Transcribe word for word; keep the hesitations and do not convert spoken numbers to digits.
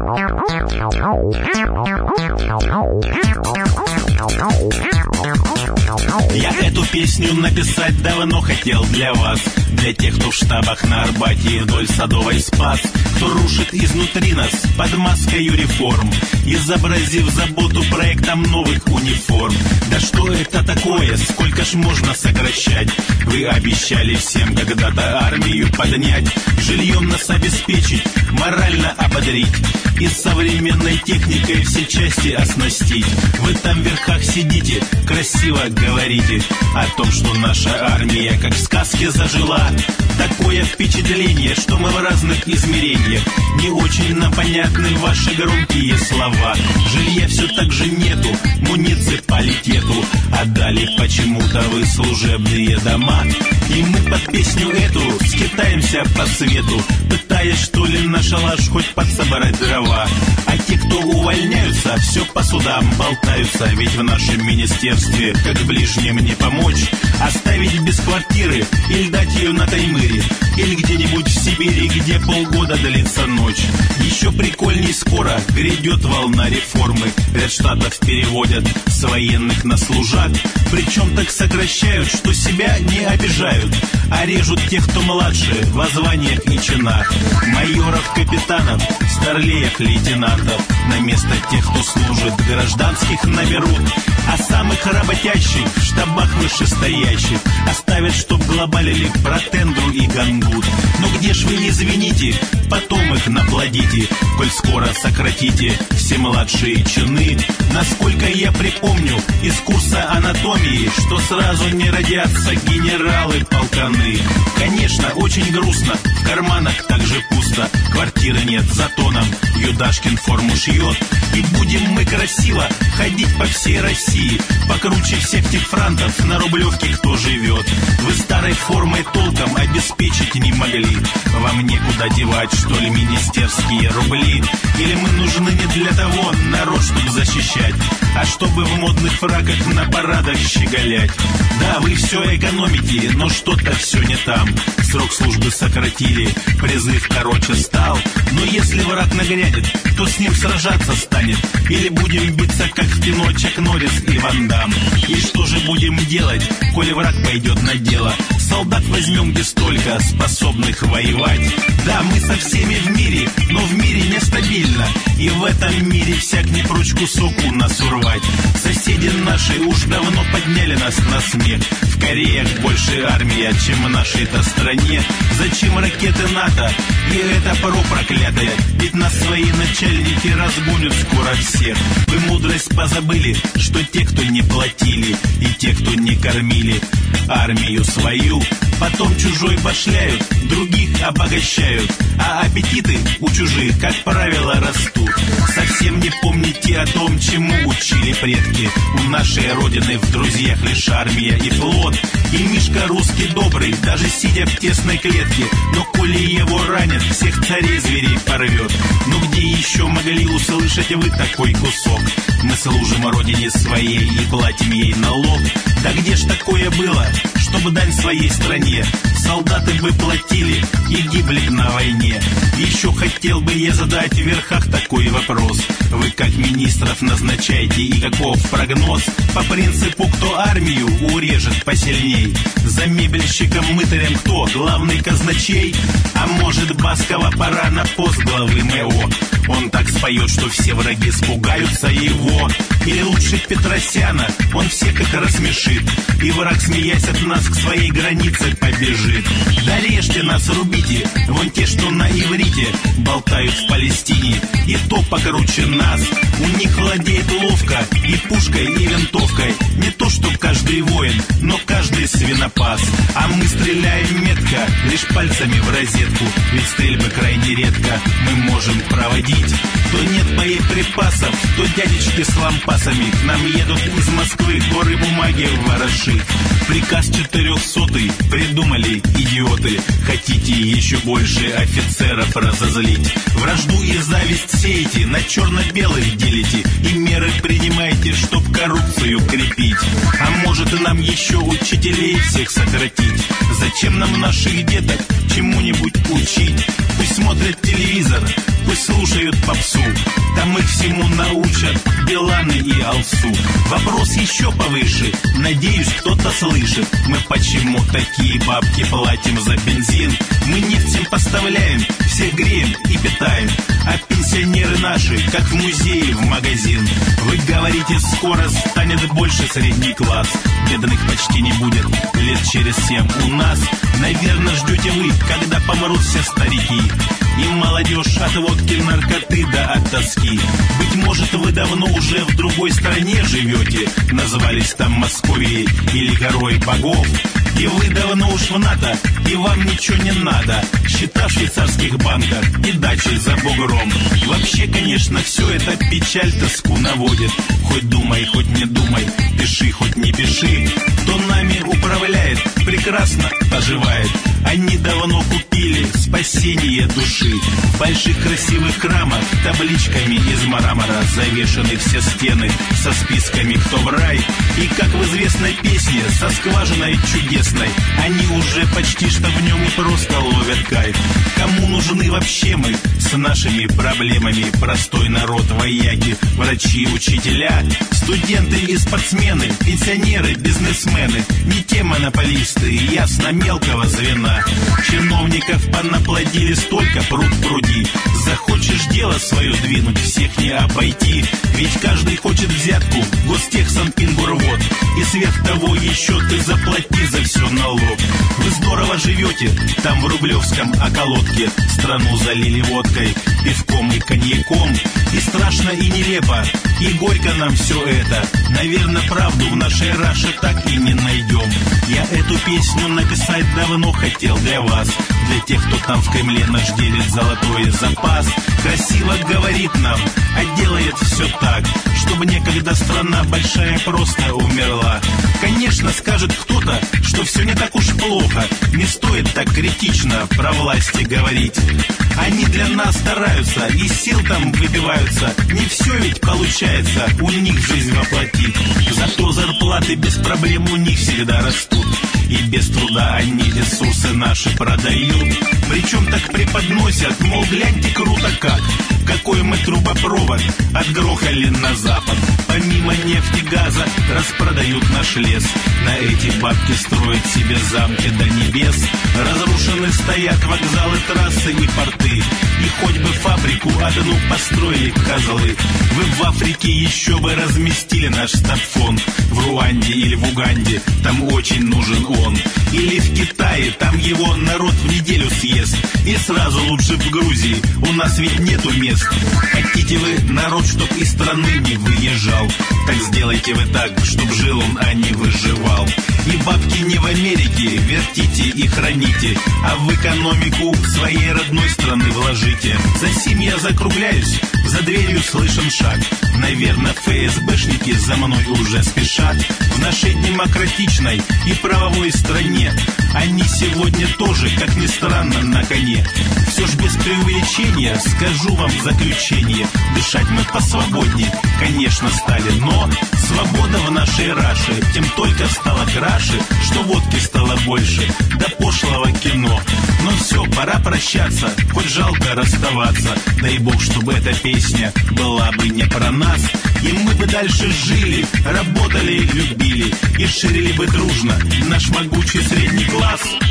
Я эту песню написать давно хотел для вас, для тех, кто в штабах на Арбате и вдоль Садовой Спас, кто рушит изнутри нас под маскою реформ, изобразив заботу проектом новых униформ. Да что это такое? Сколько ж можно сокращать? Вы обещали всем когда-то армию поднять, жильем нас обеспечить, морально ободрить и современной техникой все части оснастить. Вы там в верхах сидите, красиво говорите о том, что наша армия как в сказке зажила. Такое впечатление, что мы в разных измерениях. Не очень нам понятны ваши громкие слова. Жилья все так же нету, муниципалитету отдали почему-то вы служебные дома. И мы под песню эту скитаемся по свету, пытаясь что ли на шалаш хоть подсобрать дрова. А те, кто увольняются, все по судам болтаются. Ведь в нашем министерстве, как ближним не помочь, оставить без квартиры или дать ее на Таймыре, или где-нибудь в Сибири, где полгода длится ночь. Еще прикольней скоро грядет волна реформы. Ряд штатов переводят с военных на служак, причем так сокращают, что себя не обижают, а режут тех, кто младше во званиях и чинах. Майоров, капитанов, старлеев, лейтенантов на место тех, кто служит, гражданских наберут. А самых работящих в штабах вышестоящих оставят, чтоб глобалили протендру и гангут. Но где ж вы, извините, потом их наплодите, коль скоро сократите все младшие чины. Насколько я припомню из курса анатомии, что сразу не родятся генералы-полканы. Конечно, очень грустно, в карманах так же пусто, квартиры нет, зато нам Юдашкин форму шьет. И будем мы красиво ходить по всей России, покруче всех тех франтов на Рублевке кто живет. Вы старой формой толком обеспечить не могли, вам некуда девать, что ли, министерские рубли? Или мы нужны не для того народ, чтобы защищать, а чтобы в модных фраках на парадах щеголять? Да, вы все экономите, но что-то все не там. Срок службы сократили, призыв короче стал. Но если враг нагрянет, кто с ним сражаться станет? Или будем биться, как в кино Чак Норрис и Ван Дам? И что же будем делать, коли враг пойдет на дело? Солдат возьмем, где столько способных воевать. Да, мы со всеми в мире, но в мире нестабильно, и в этом мире всяк не прочь кусок у нас урвать. Соседи наши уж давно подняли нас на смех. В Кореях больше армия, чем в нашей-то стране. Зачем ракеты НАТО? И это ПРО проклятое, ведь нас свои начальники разгонят скоро всех. Вы мудрость позабыли, что те, кто не платили, и те, кто не кормили армию свою, потом чужой башляют, других обогащают, а аппетиты у чужих, как правило, растут. Совсем не помните о том, чему учили предки. У нашей родины в друзьях лишь армия и флот. И Мишка русский добрый, даже сидя в тесной клетке, но коли его ранят, всех царей зверей порвет. Но где еще могли услышать вы такой кусок? Мы служим родине своей и платим ей налог. Да где ж такое было, чтобы дань своей стране солдаты бы платили и гибли на войне? Еще хотел бы я задать в верхах такой вопрос. Вы как министров назначаете и каков прогноз? По принципу, кто армию урежет посильней? За мебельщиком-мытарем кто? Главный казначей? А может, Баскова пора на пост главы МЭО? Он так споет, что все враги испугаются его. Или лучше Петросяна, он всех их рассмешит, и враг, смеясь от нас, к своей границе побежит. Да режьте нас, рубите, вон те, что на иврите болтают в Палестине, и то покруче нас. У них владеет ловко и пушкой, и винтовкой. Не то, что каждый воин, но каждый свинопас. А мы стреляем метко, лишь пальцами в розетку, ведь стрельбы крайне редко мы можем проводить. То нет боеприпасов, то дядечки с лампасами к нам едут из Москвы горы бумаги ворошить. Приказ четырехсотый придумали идиоты. Хотите еще больше офицеров разозлить? Вражду и зависть сеете, на черно-белых делите, и меры принимаете, чтоб коррупцию крепить. А может, и нам еще учителей всех сократить? Зачем нам наших деток чему-нибудь учить? Пусть смотрят телевизор, пусть слушают попсу, лесу. Там их всему научат Биланы и Алсу. Вопрос еще повыше, надеюсь, кто-то слышит. Мы почему такие бабки платим за бензин? Мы нефть им поставляем, всех греем и питаем, а пенсионеры наши, как в музее, в магазин. Вы говорите, скоро станет больше средний класс, бедных почти не будет лет через семь у нас. Наверное, ждете вы, когда помрут все старики, и молодежь от водки, наркоты да от тоски. Быть может, вы давно уже в другой стране живете, назывались там Московией или горой богов. И вы давно уж в НАТО, и вам ничего не надо, счета в швейцарских банках и дачи за бугром. Вообще, конечно, все это печаль, тоску наводит. Хоть думай, хоть не думай, пиши, хоть не пиши. Кто нами управляет, прекрасно поживает. Они давно купили спасение души. В больших красивых храмах табличками из мрамора завешаны все стены со списками, кто в рай. И как в известной песне со скважиной чудесной, они уже почти что в нем и просто ловят кайф. Кому нужны вообще мы с нашими проблемами? Простой народ, вояки, врачи, учителя, студенты и спортсмены, пенсионеры, бизнесмены. Не те монополисты, ясно, мелкого звена. Чиновников понаплодили столько, пруд пруди. Захочешь дело свое сдвинуть, всех не обойти. Ведь каждый хочет взятку, Гостехсанпинбурвод. И сверх того еще ты заплати за все налог. Вы здорово живете там в Рублевском околотке. Страну залили водкой, пивком и коньяком. И страшно, и нелепо, и горько нам все это. Наверное, правду в нашей Раше так и не найдем. Я эту песню написать давно хотел для вас, для тех, кто там в Кремле наш делит золотой запас. Красиво говорит нам, а делает все так, чтобы некогда страна большая просто умерла. Конечно, скажет кто-то, что все не так уж плохо, не стоит так критично про власти говорить. Они для нас стараются и сил там выбиваются. Не все ведь получается у них жизнь воплотить. Зато зарплаты без проблем у них всегда растут, и без труда они ресурсы наши продают. Причем так преподносят, мол, гляньте круто как, какой мы трубопровод отгрохали на запад. Помимо нефти, газа распродают наш лес. На эти бабки строят себе замки до небес. Разрушены стоят вокзалы, трассы и порты. И хоть бы фабрику одну построили козлы. Вы в Африке еще бы разместили наш стабфон. В Руанде или в Уганде, там очень нужен он. Или в Китае, там его народ в неделю съест. И сразу лучше в Грузии, у нас ведь нету мест. Хотите вы народ, чтоб из страны не выезжал? Так сделайте вы так, чтоб жил он, а не выживал. И бабки не в Америке, вертите и храните, а в экономику своей родной страны вложите. За сим я закругляюсь, за дверью слышен шаг. Наверное, ФСБшники за мной уже спешат. В нашей демократичной и правовой стране они сегодня тоже, как ни странно, на коне. Все ж без преувеличения скажу вам в заключение: дышать мы посвободнее, конечно, стали, но свобода в нашей Раше тем только стала краше, что водки стало больше, до пошлого кино. Но все, пора прощаться, хоть жалко расставаться. Дай бог, чтобы эта песня была бы не про нас, и мы бы дальше жили, работали и любили, и ширили бы дружно наш могучий средний класс.